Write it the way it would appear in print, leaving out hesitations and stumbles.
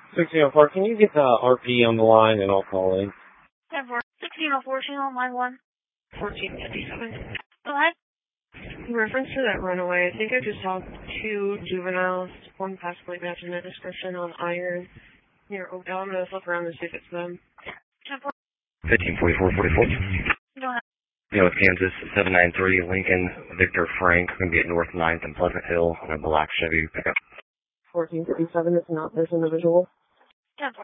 1604, can you get the RP on the line and I'll call in? 1604, channel line 1. 1457. Go ahead. In reference to that runaway, I think I just saw 2 juveniles, one possibly matching the description on Iron near Oakdale. I'm going to look around and see if it's them. 1544, 44. Go ahead. North Kansas, 793 Lincoln, Victor Frank, going to be at North 9th and Pleasant Hill on a black Chevy pickup. 1457 is not this individual. 10-4.